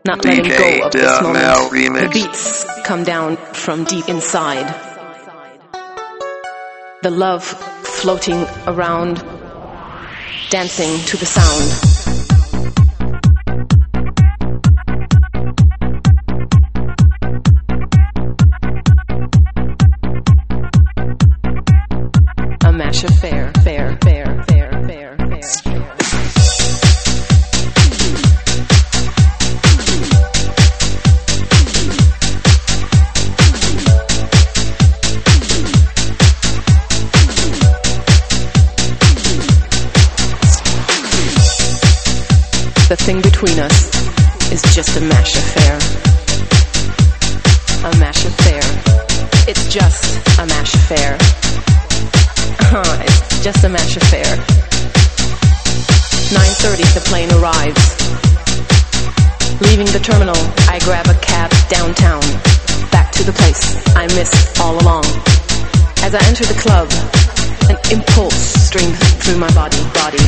not letting go of this moment. The beats come down from deep inside. The love floating around, dancing to the sound. Affair, fair, fair, fair, fair, fair. The thing between us is just a mash affair. A mash affair. It's just a mash affair. It's just a mash affair. 9:30, the plane arrives. Leaving the terminal, I grab a cab downtown, back to the place I missed all along. As I enter the club, an impulse streams through my body.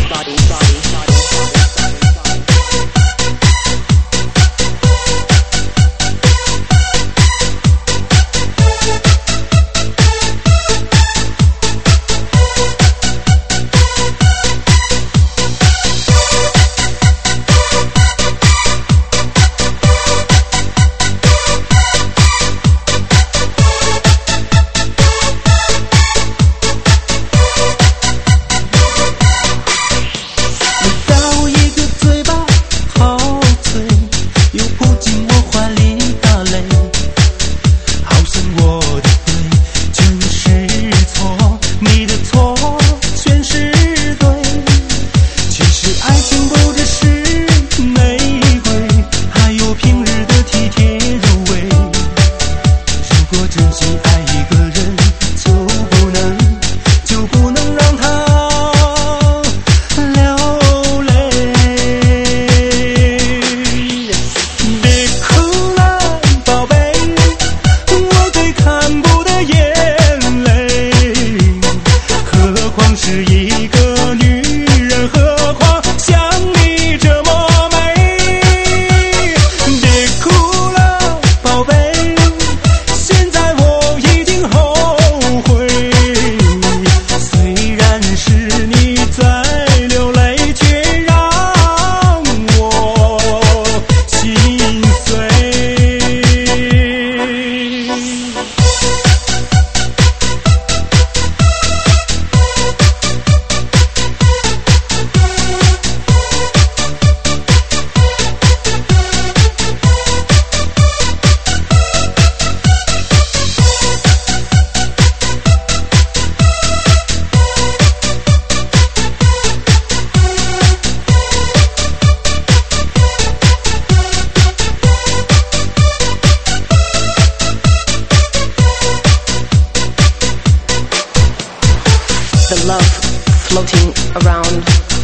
The love floating around,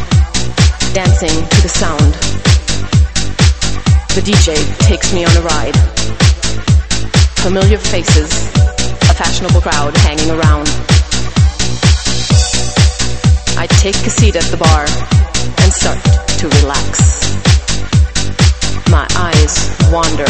dancing to the sound. The DJ takes me on a ride. Familiar faces, a fashionable crowd hanging around. I take a seat at the bar and start to relax. My eyes wander.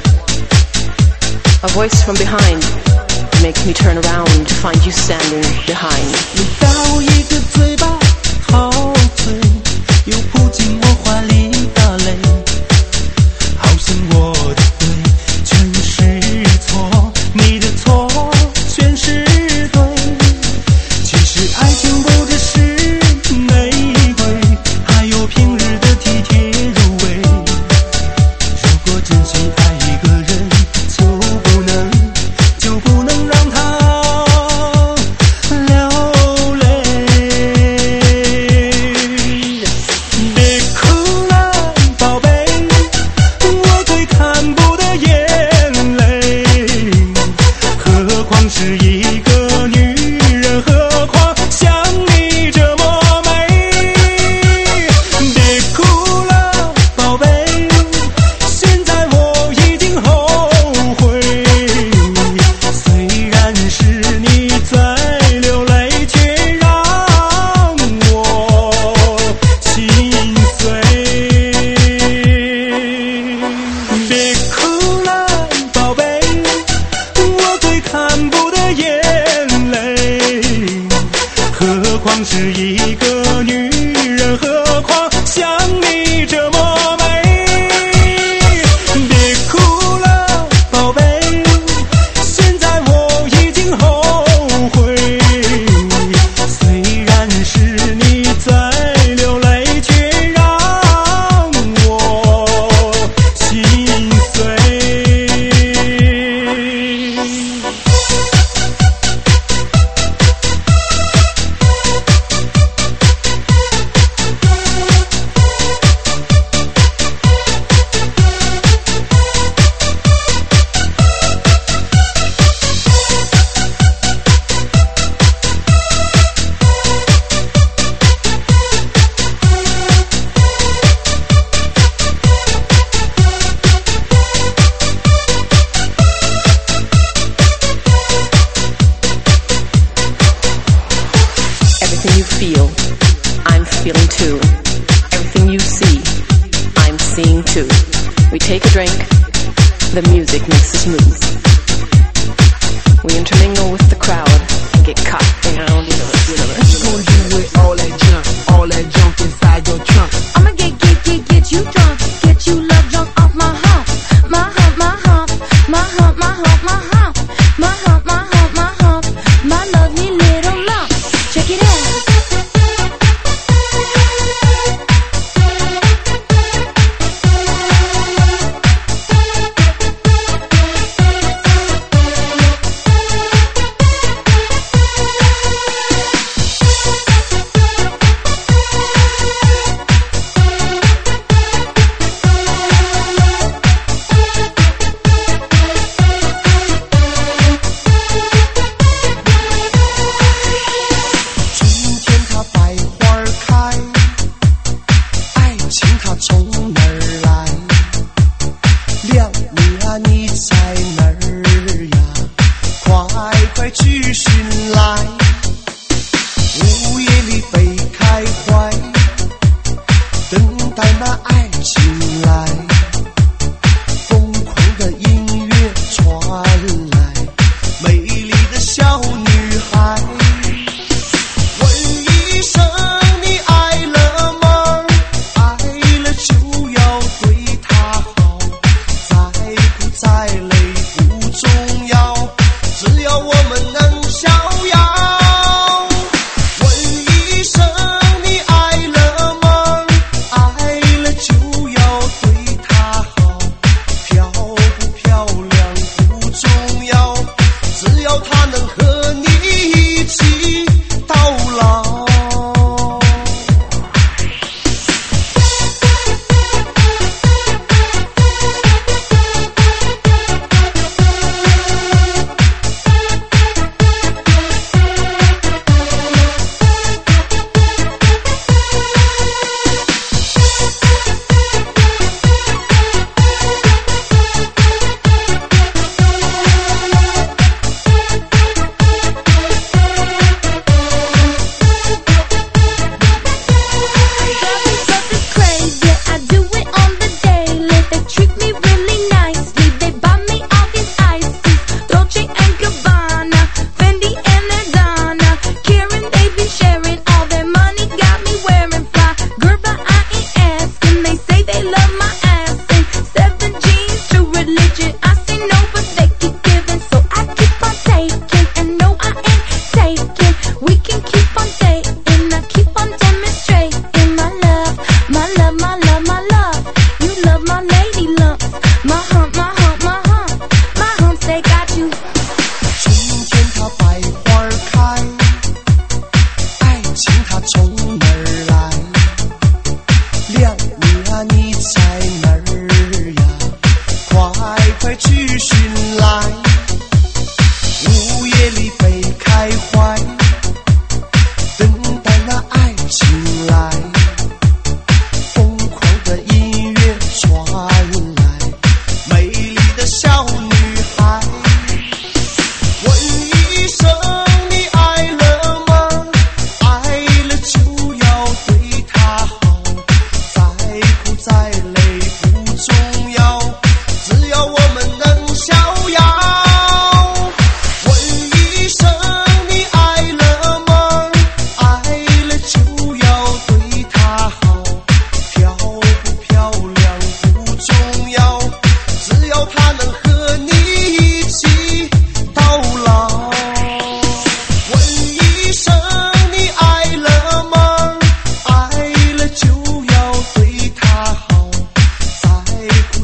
A voice from behind makes me turn around to find you standing behind. 你大我一个嘴巴，好醉，又扑进我怀里打雷，好像我的对全是错，你的错全是对。其实爱情不只是玫瑰，还有平日的体贴入微。如果真心爱一个人，就不能让他流泪。别哭了，宝贝，我最看是一个女人，何况像你这么美。别哭了，宝贝，现在我已经后悔。虽然是你在流泪，却让我心碎。 Everything you feel, I'm feeling too. Everything you see, I'm seeing too. We take a drink, the music makes us move. We intermingle with the crowd and get caught down. What you gonna do with all that junk inside your trunk? I'ma get you drunk, get you love drunk off my hump, my hump, my hump, my hump, my hump, my hump, my hump, my hump, my hump, my lovely little lump. Check it out.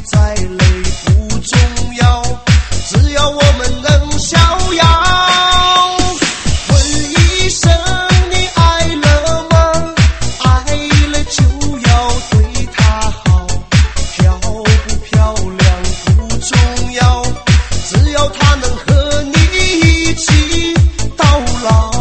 再累不重要，只要我们能逍遥。问一声你爱了吗？爱了就要对他好，漂不漂亮不重要，只要他能和你一起到老。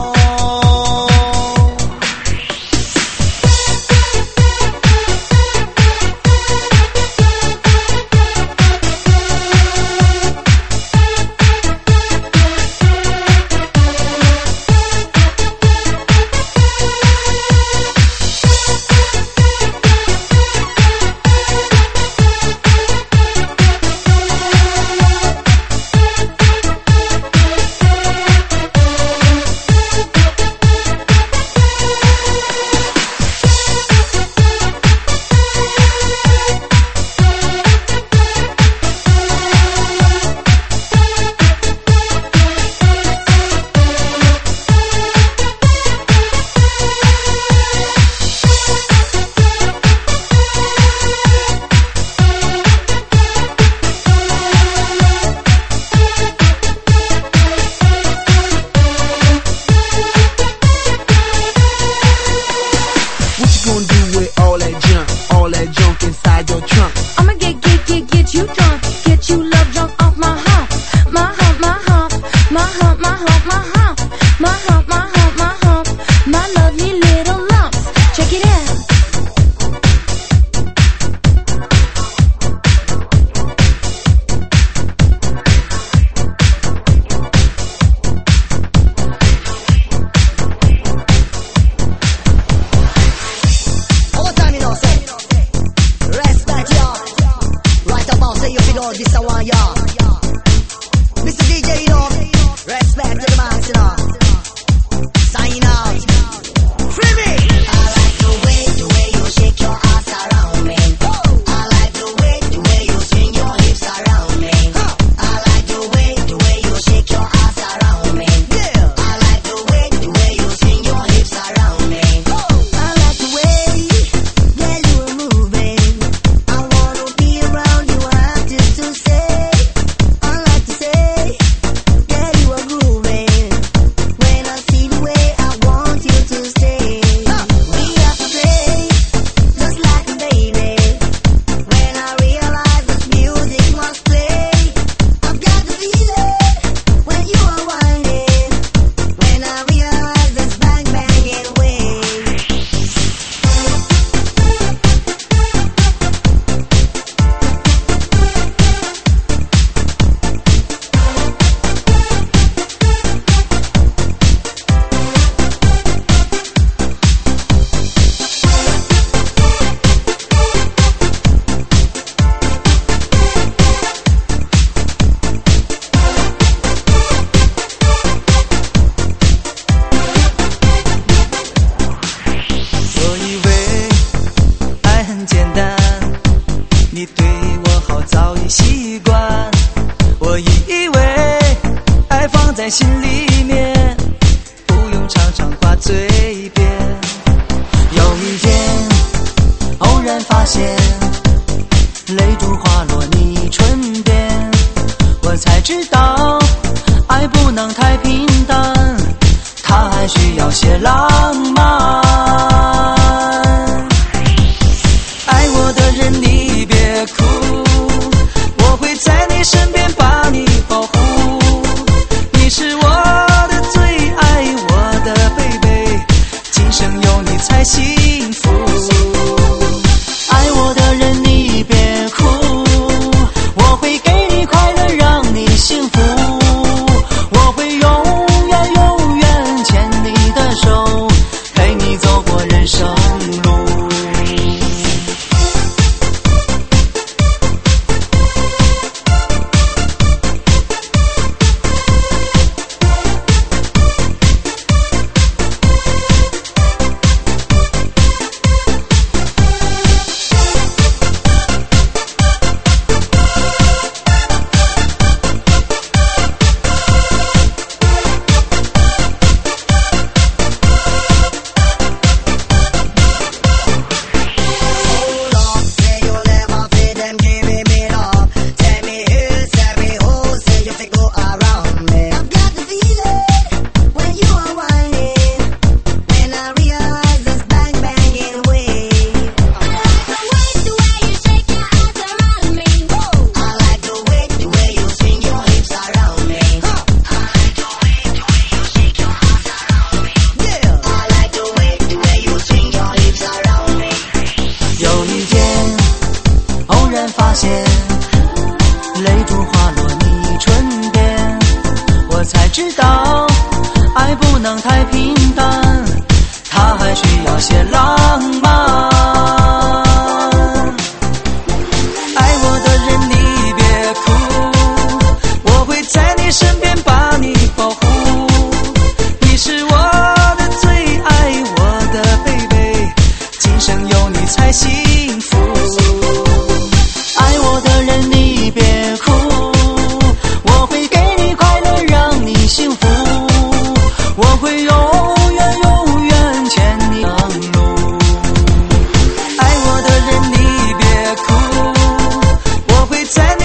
心里面不用常常挂嘴边。有一天偶然发现泪珠滑落你唇边，我才知道爱不能太平淡，它还需要些浪漫。爱我的人你别哭，我会在你身边把你保护，是我的最爱，我的贝贝，今生有你才幸福。爱我的人你别哭，我会给你快乐，让你幸福，我会永远永远牵你的手，陪你走过人生路。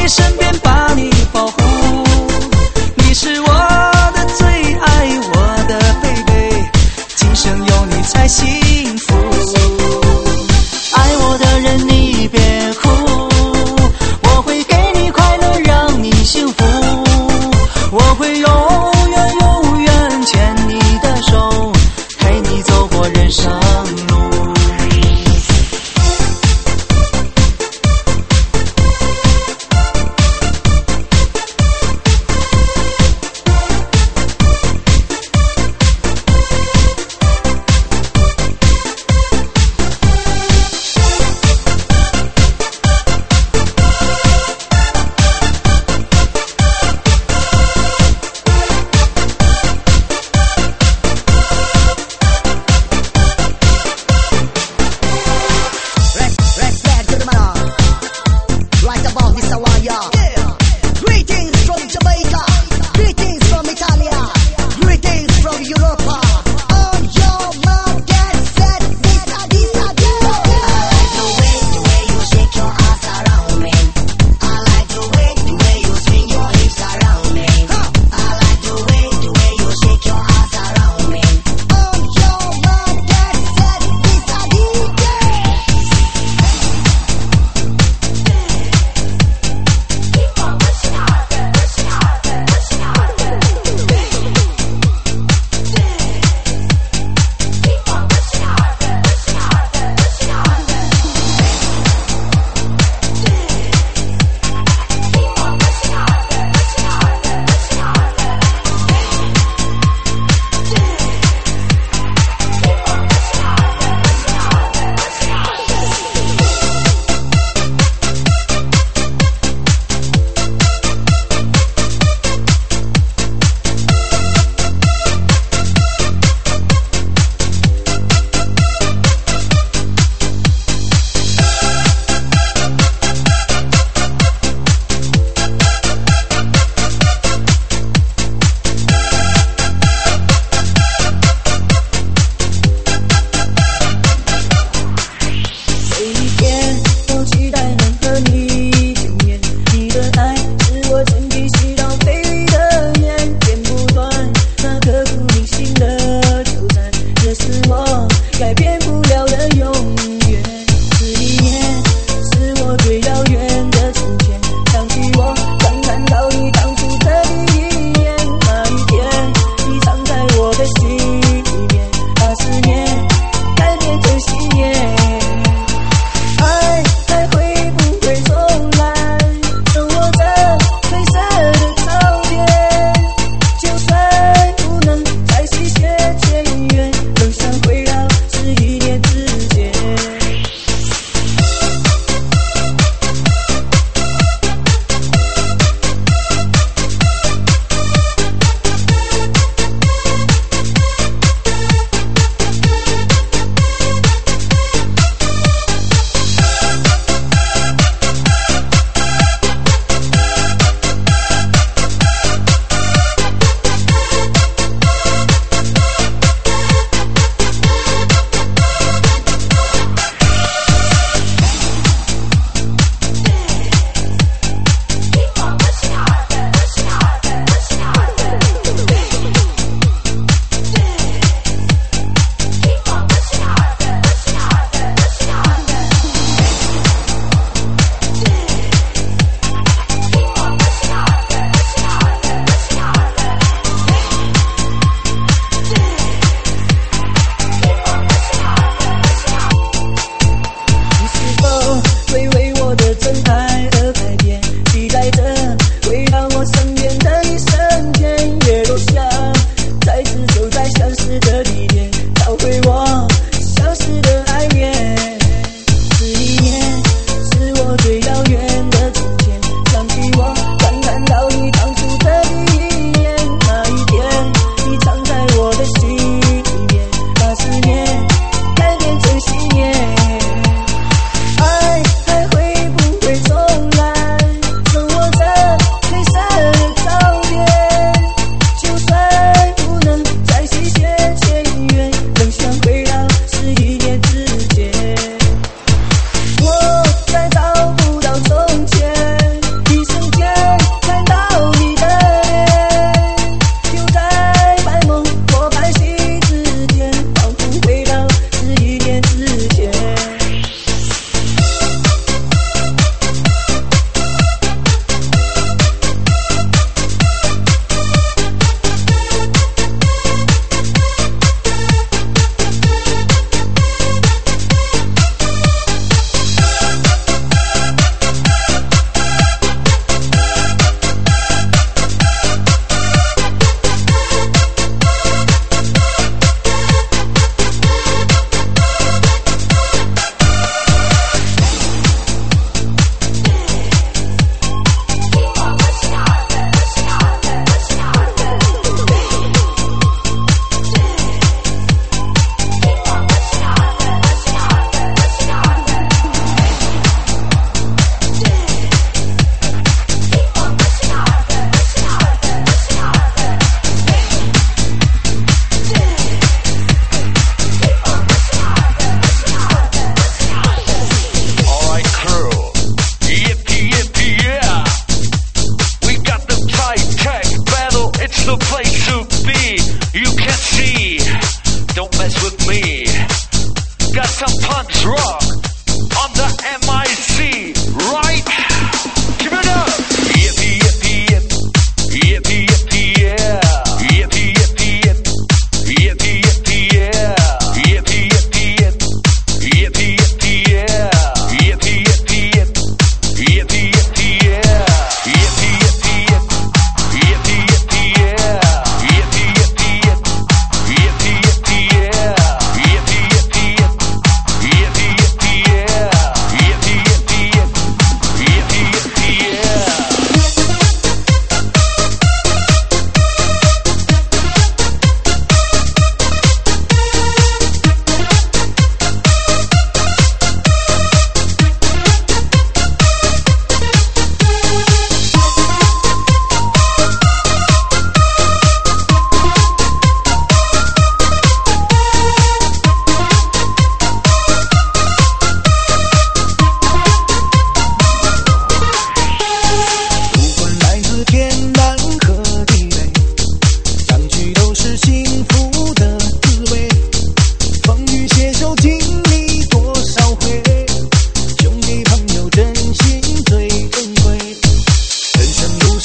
你身边把你保护。你是我的最爱，我的贝贝，今生有你才幸福。爱我的人你别哭，我会给你快乐让你幸福，我会永远永远牵你的手，陪你走过人生路。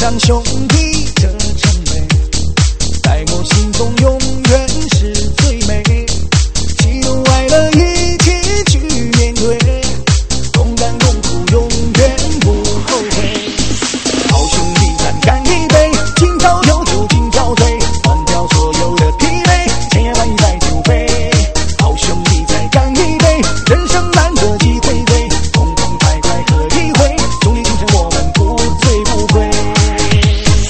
像兄弟这称谓，在我心中永远是最美。喜怒哀乐一起去面对，同甘共苦永远不后悔。好兄弟咱干一杯，今朝有酒今朝醉，忘掉所有的疲惫，千言万语在酒杯。好兄弟再干一杯，人生难得几回醉，痛痛快快喝一回，兄弟精神我们不醉不归。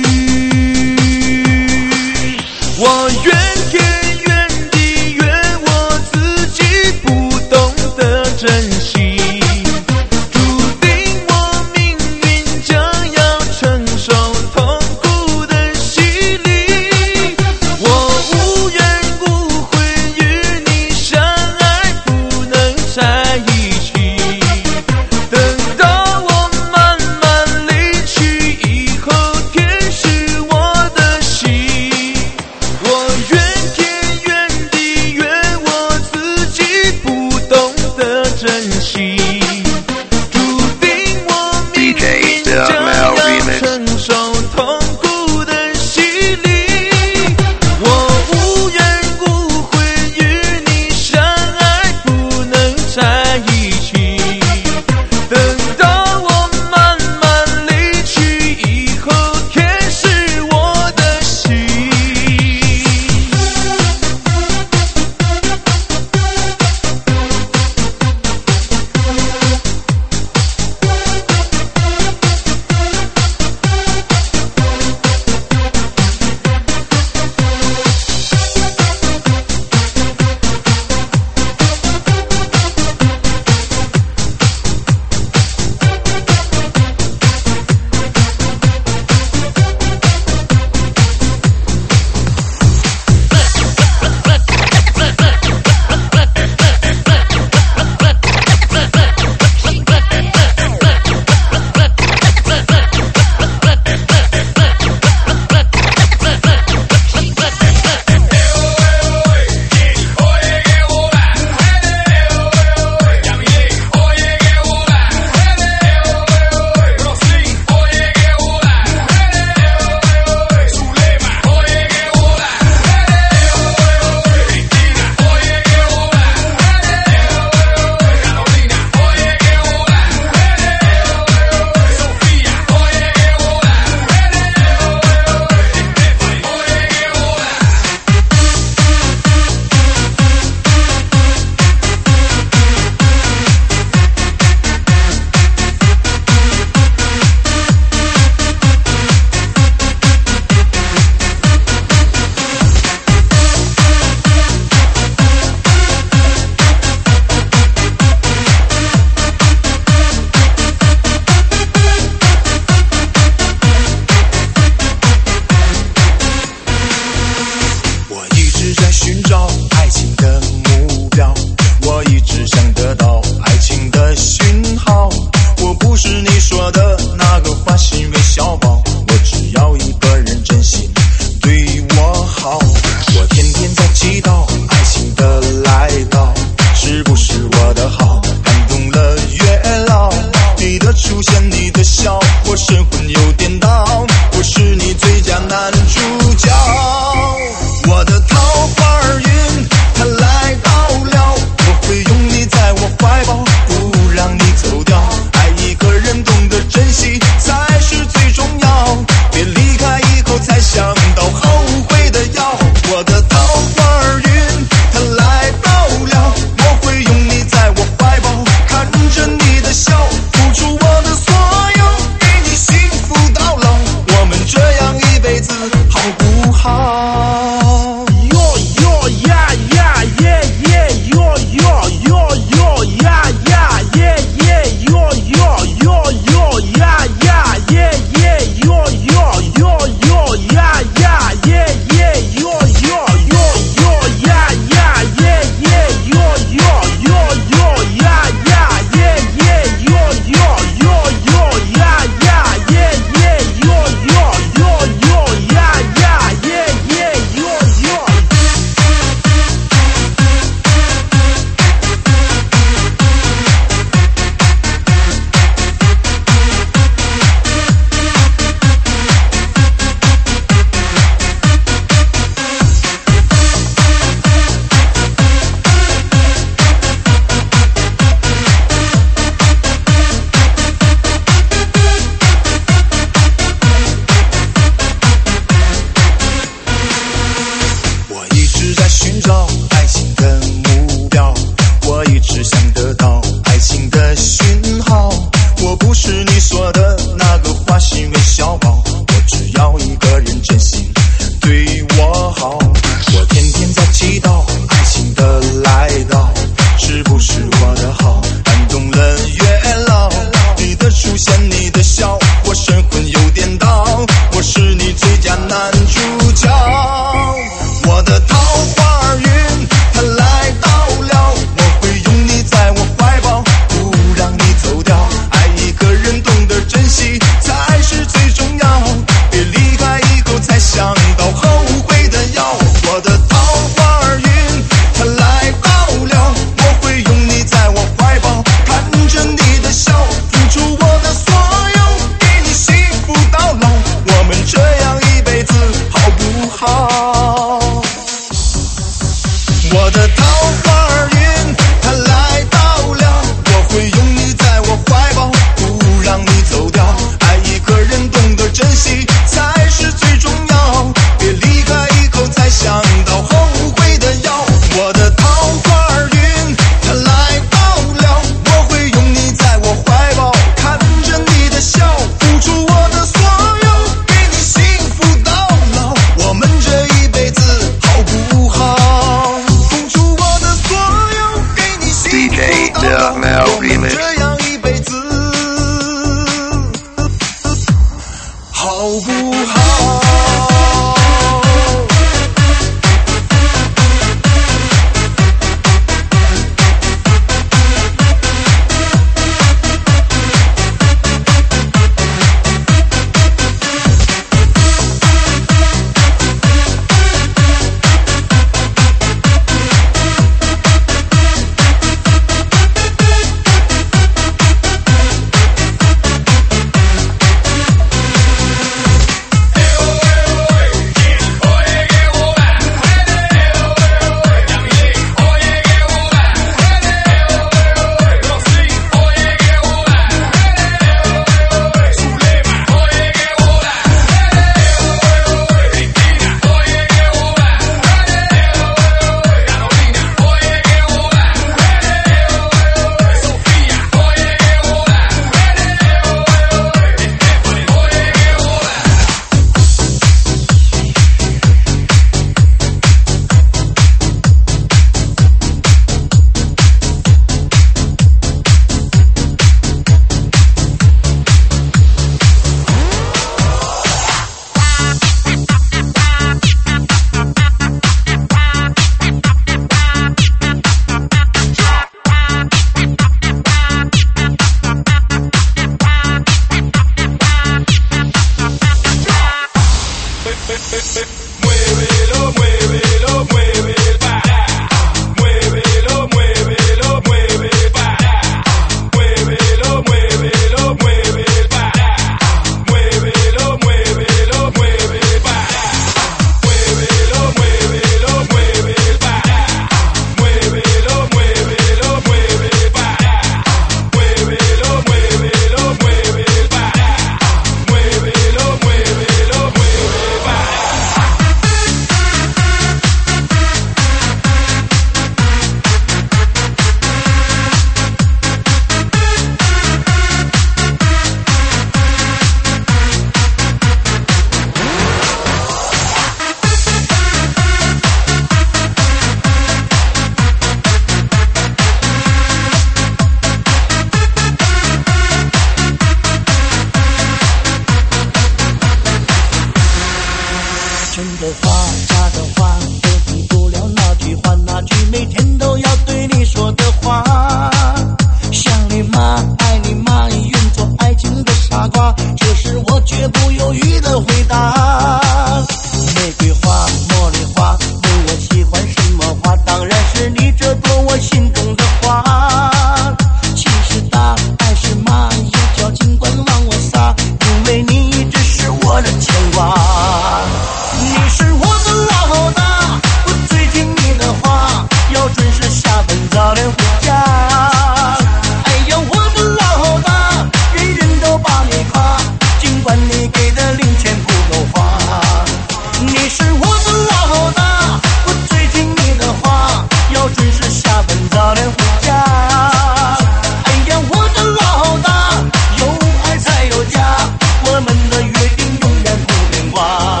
吗？爱你吗？愿做爱情的傻瓜，这是我绝不犹豫的回答。玫瑰花、茉莉花，问我喜欢什么花？当然是你这朵我心中的花。情是大，爱是马，有脚尽管往我撒，因为你一直是我的牵挂。你是我的老大，我最听你的话，要准时下班，早点回家。哎呀，我的老大，人人都把你夸，尽管你给的零钱不够花。你是我的老大，我最听你的话，要准时下班，早点回家。哎呀，我的老大，有爱才有家，我们的约定永远不变卦。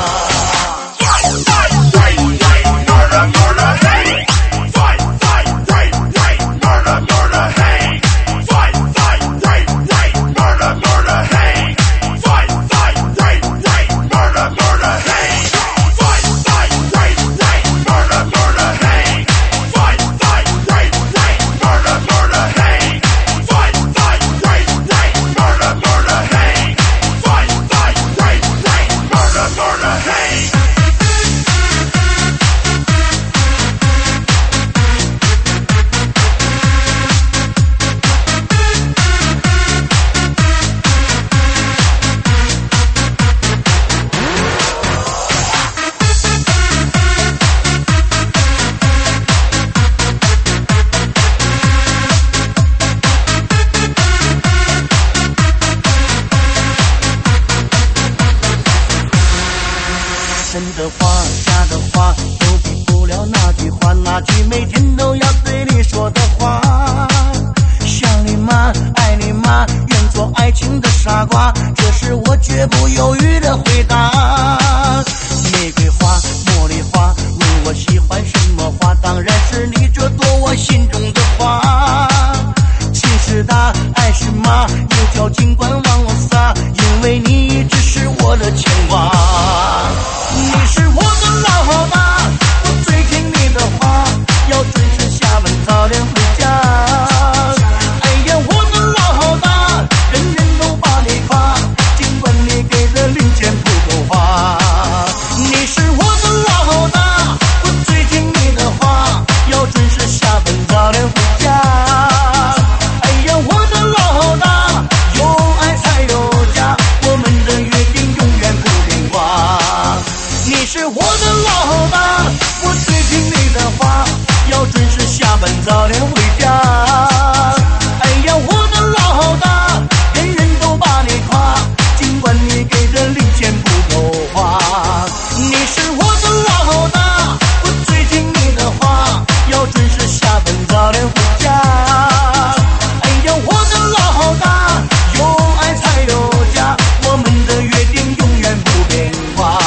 真的话，假的话，都比不了那句话，那句每天都要对你说的话。想你吗？爱你吗？愿做爱情的傻瓜，这是我绝不犹豫的回答。玫瑰花、茉莉花，问我喜欢什么花？当然是你这朵我心中的花。情是大，爱是马，有脚尽管往我撒，因为你一直是我的牵挂。你是我的老大，我最听你的话，要准时下班，早点回家。哎呀，我的老大，人人都把你夸，尽管你给的零钱不够花。你是我的老大，我最听你的话，要准时下班，早点回家。哎呀，我的老大，有爱才有家，我们的约定永远不变卦。你是我的老大，我最听你的话，要准时下班，早点回家。哎呀，我的老大，人人都把你夸，尽管你给的零钱不够花。你是我的老大，我最听你的话，要准时下班，早点回家。哎呀，我的老大，有爱才有家，我们的约定永远不变卦。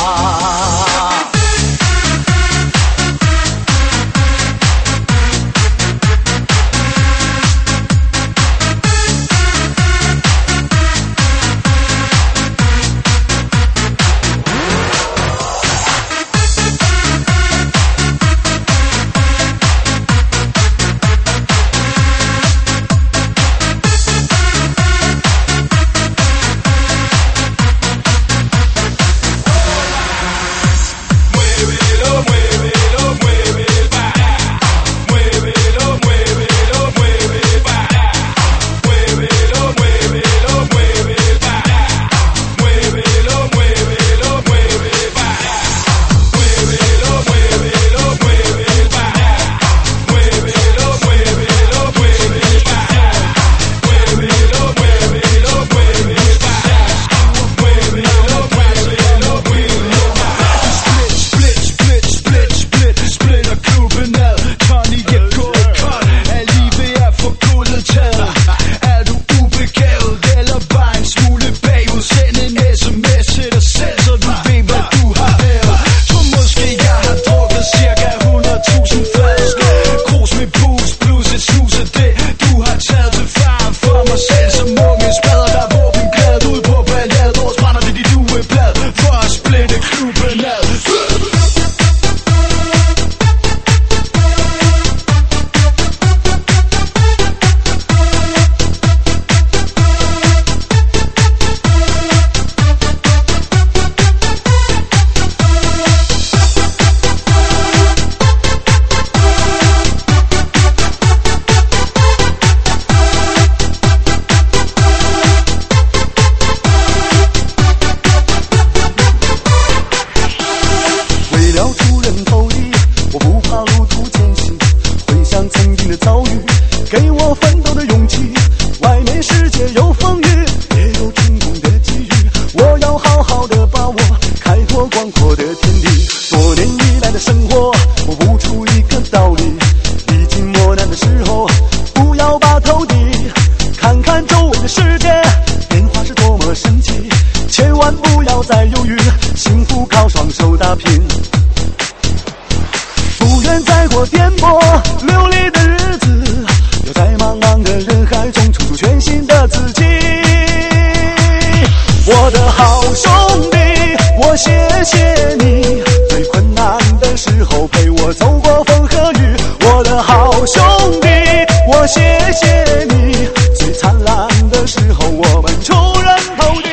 界有风雨，也有成功的机遇。我要好好的把握，开拓广阔的天地。多年以来的生活，我悟出一个道理：历经磨难的时候，不要把头低，看看周围的世界，变化是多么神奇。千万不要再犹豫，幸福靠双手打拼。不愿再过颠簸流离的日子，要在茫茫的人海中冲出全新的自己。我的好兄弟，我谢谢你，最困难的时候陪我走过风和雨。我的好兄弟，我谢谢你，最灿烂的时候我们出人头地。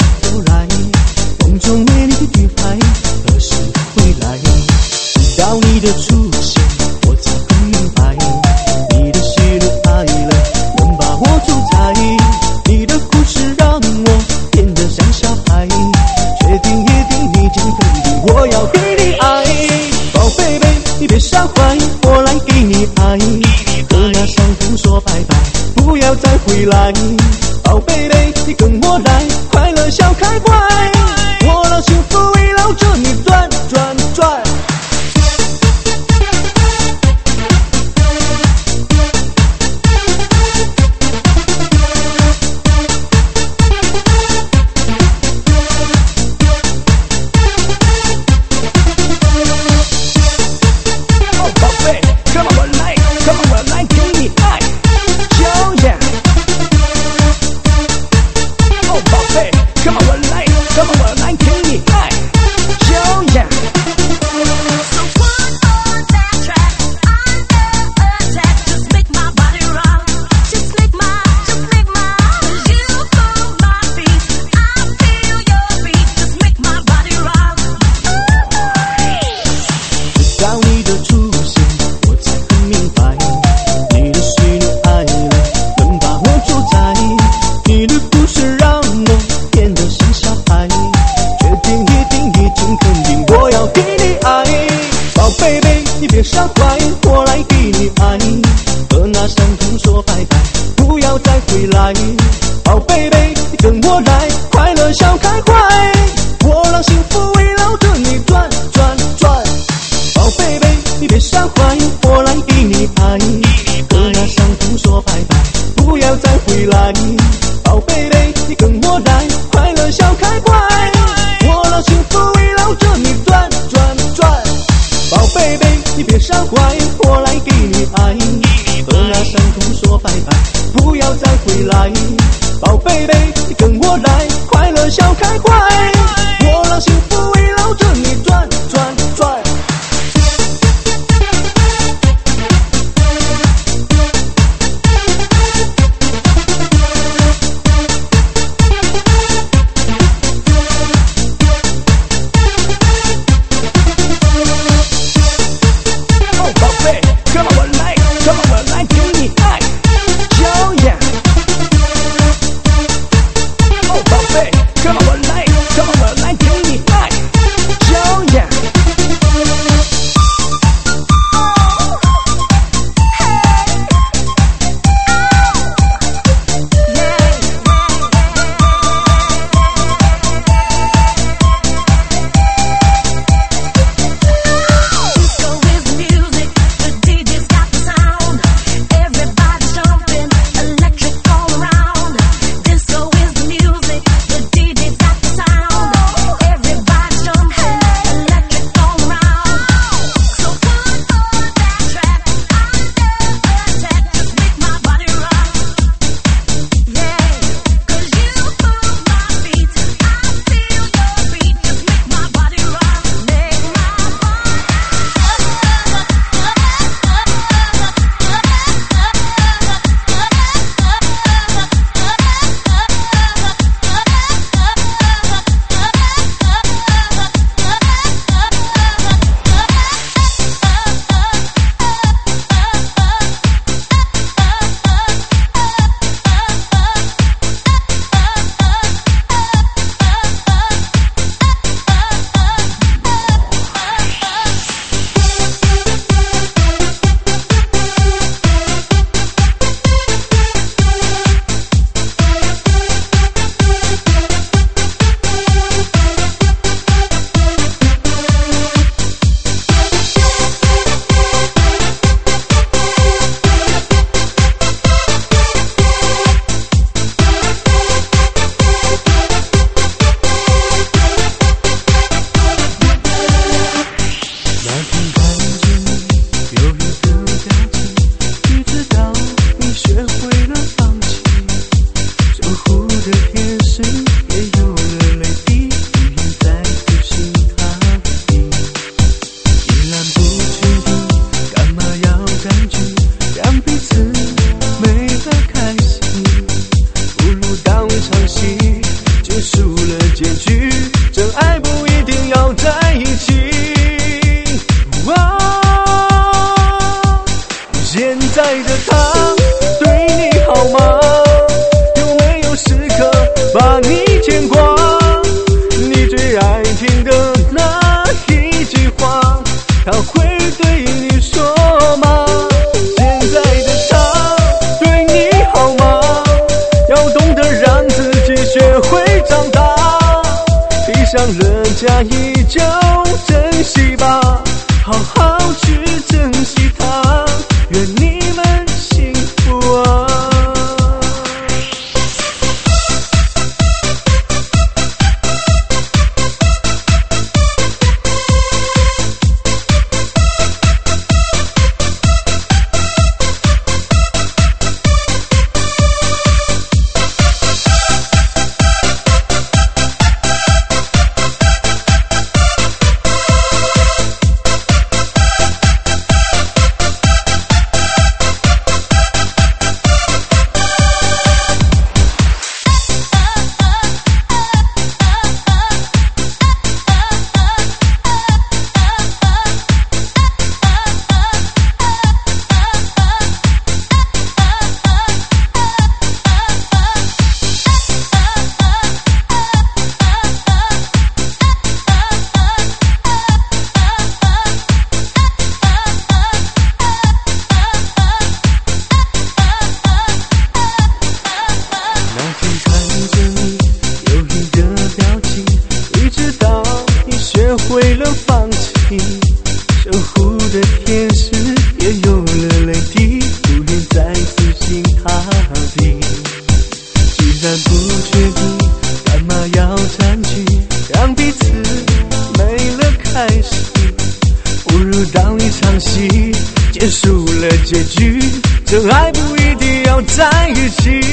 到你你的出现，我才更明白，你的喜怒哀乐能把我主宰，你的故事让我变得像小孩，确定一定已经肯定我要给你爱，宝贝贝你别伤怀，我来给你爱，和那伤痛说拜拜，不要再回来，宝贝贝你跟我来，快乐笑开怀，我让幸福围绕着你转转转。 结局，真爱不一定要在一起。 在的他对你好吗？有没有时刻把你牵挂？你最爱听的那一句话，他会对你说吗？现在的他对你好吗？要懂得让自己学会长大，闭上了假意就珍惜吧，好好去珍惜它，愿你们幸福啊。为了放弃，守护的天使也有了泪滴，不愿再次心塌地。既然不确定，干嘛要占据，让彼此没了开始？不如当一场戏，结束了结局，真爱不一定要在一起。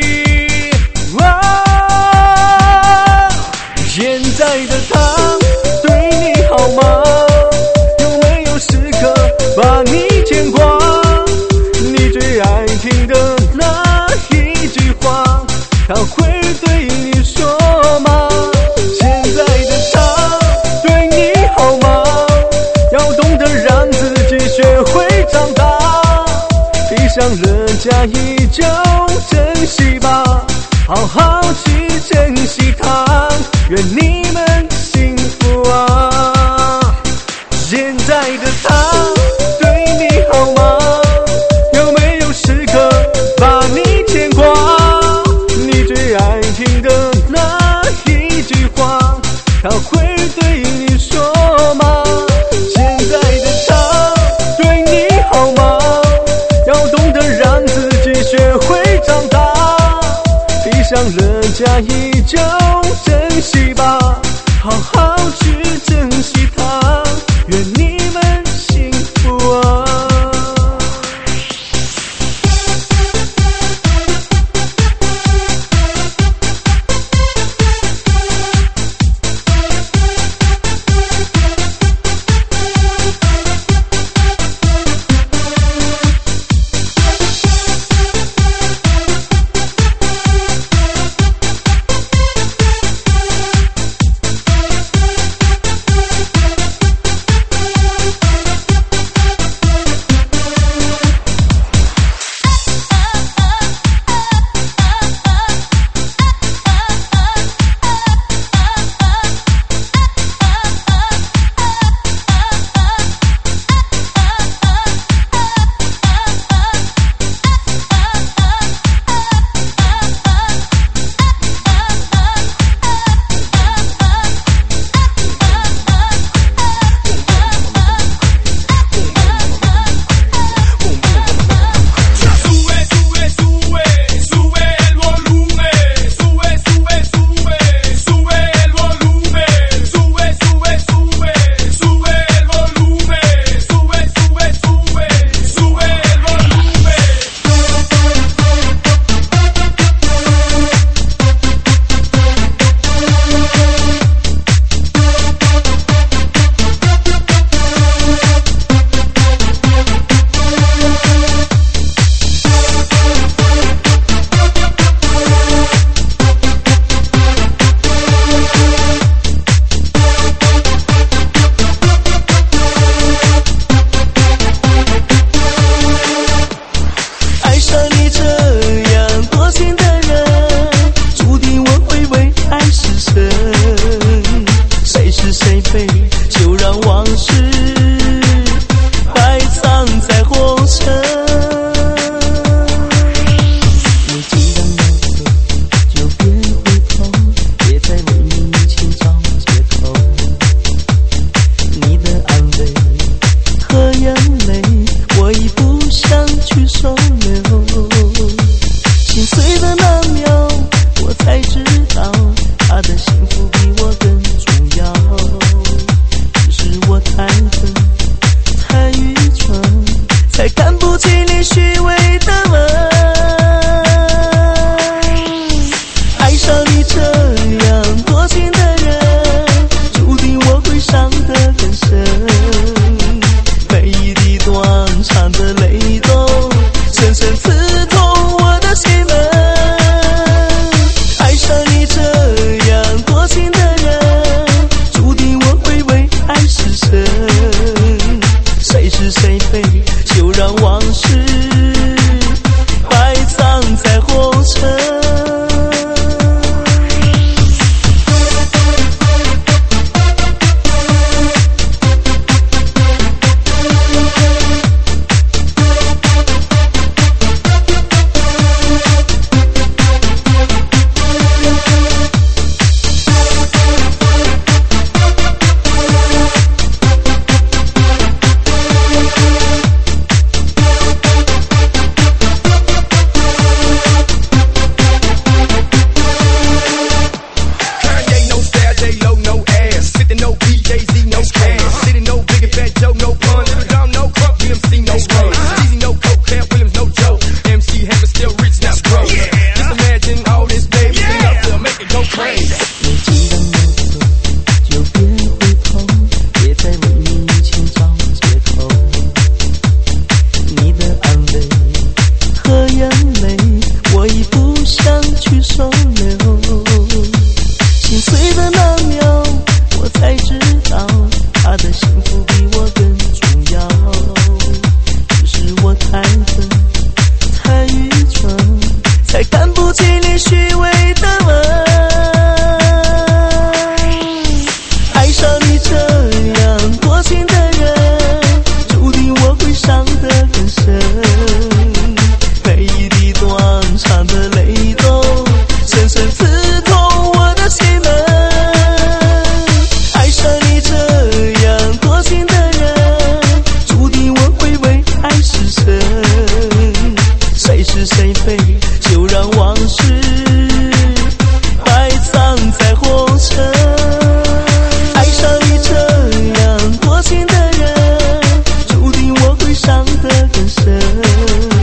现在的他对你好吗？有没有时刻把你牵挂？你最爱听的那一句话，他会对你说吗？现在的他对你好吗？要懂得让自己学会长大，闭上了假意就珍惜吧，好好去珍惜它，愿你们幸福啊。现在的他对你好吗？有没有时刻把你牵挂？你最爱听的那一句话，他会对你说吗？现在的他对你好吗？要懂得让自己学会长大，闭上了假意就珍惜吧，好好去珍惜它，愿你们幸福啊。 和眼泪，我已不想去收留。心碎的那秒，我才知道他的幸福比我更重要。只是我太笨太愚蠢，才看不起你虚伪的吻。爱上你这样多情的人，注定我会伤得更深。每一滴断肠的泪都深深刺痛我的心门。爱上你这样多情的人，注定我会为爱失神。谁是谁非，就让往事埋葬在红尘。谁是谁非，就让往事埋葬在红尘。爱上你这样多情的人，注定我会伤得更深。